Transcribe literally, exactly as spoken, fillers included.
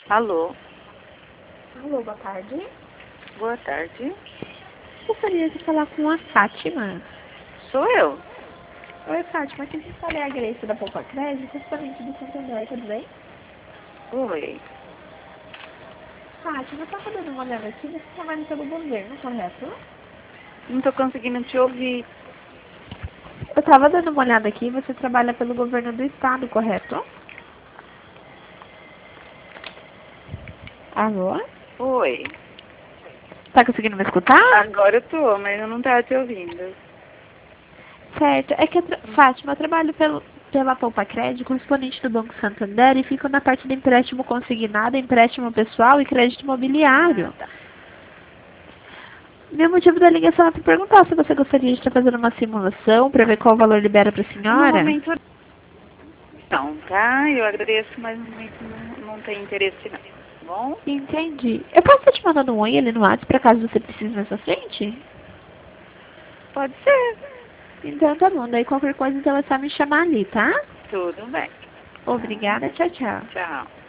Alô, Alô, boa tarde. boa tarde. Gostaria de falar com a Fátima. Sou eu. Oi, Fátima. Aqui quem fala é a Grace da Poupa Crédito, correspondente do Santander, tudo bem? Oi. Fátima, eu estava dando uma olhada aqui, você trabalha pelo governo, correto? Não tô conseguindo te ouvir. Eu estava dando uma olhada aqui, você trabalha pelo governo do estado, correto? Alô? Oi. Tá conseguindo me escutar? Agora eu tô, mas eu não tava te ouvindo. Certo. É que, eu tra- Fátima, eu trabalho pelo, pela Poupa Crédito, correspondente do Banco Santander, e fico na parte de empréstimo consignado, empréstimo pessoal e crédito imobiliário. Ah, tá. Meu motivo da ligação é para perguntar se você gostaria de estar fazendo uma simulação para ver qual valor libera para a No senhora. momento não, tá? Eu agradeço, mas no momento não, não tem interesse não. Tá bom? Entendi. Eu posso estar te mandando um oi ali no WhatsApp para caso você precise nessa frente? Pode ser. Então tá bom, daí qualquer coisa então é só me chamar ali, tá? Tudo bem. Tá. Obrigada, tchau, tchau. Tchau.